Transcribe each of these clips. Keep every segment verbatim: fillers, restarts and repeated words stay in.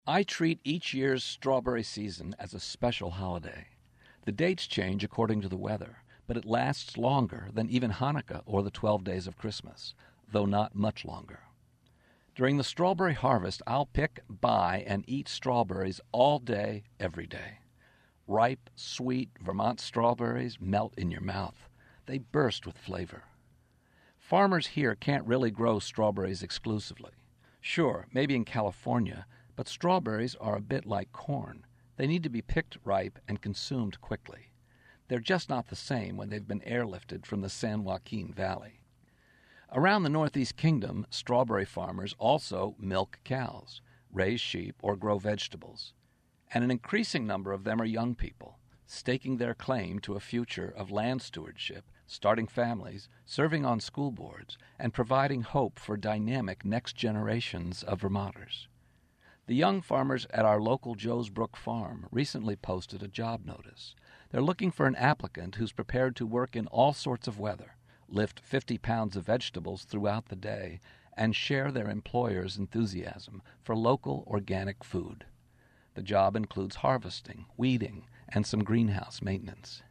I treat each year's strawberry season as a special holiday. The dates change according to the weather, but it lasts longer than even Hanukkah or the twelve days of Christmas, though not much longer. During the strawberry harvest, I'll pick, buy, and eat strawberries all day, every day. Ripe, sweet Vermont strawberries melt in your mouth. They burst with flavor. Farmers here can't really grow strawberries exclusively. Sure, maybe in California, but strawberries are a bit like corn. They need to be picked ripe and consumed quickly. They're just not the same when they've been airlifted from the San Joaquin Valley. Around the Northeast Kingdom, strawberry farmers also milk cows, raise sheep, or grow vegetables. And an increasing number of them are young people, staking their claim to a future of land stewardship, starting families, serving on school boards, and providing hope for dynamic next generations of Vermonters. The young farmers at our local Joes Brook farm recently posted a job notice. They're looking for an applicant who's prepared to work in all sorts of weather, lift fifty pounds of vegetables throughout the day, and share their employer's enthusiasm for local organic food. The job includes harvesting, weeding, and some greenhouse maintenance.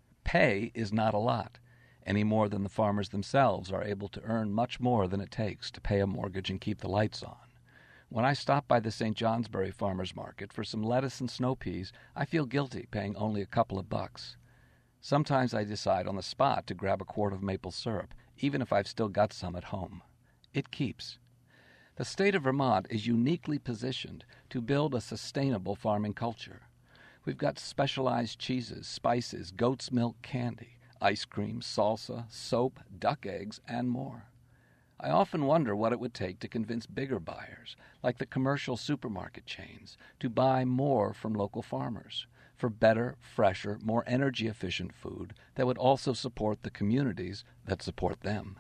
Pay is not a lot, any more than the farmers themselves are able to earn much more than it takes to pay a mortgage and keep the lights on. When I stop by the Saint Johnsbury Farmers Market for some lettuce and snow peas, I feel guilty paying only a couple of bucks. Sometimes I decide on the spot to grab a quart of maple syrup, even if I've still got some at home. It keeps. The state of Vermont is uniquely positioned to build a sustainable farming culture. We've got specialized cheeses, spices, goat's milk candy, ice cream, salsa, soap, duck eggs, and more. I often wonder what it would take to convince bigger buyers, like the commercial supermarket chains, to buy more from local farmers, for better, fresher, more energy-efficient food that would also support the communities that support them.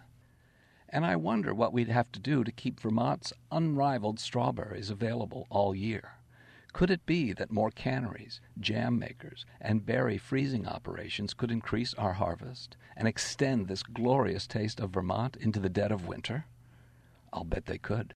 And I wonder what we'd have to do to keep Vermont's unrivaled strawberries available all year. Could it be that more canneries, jam makers, and berry freezing operations could increase our harvest and extend this glorious taste of Vermont into the dead of winter? I'll bet they could.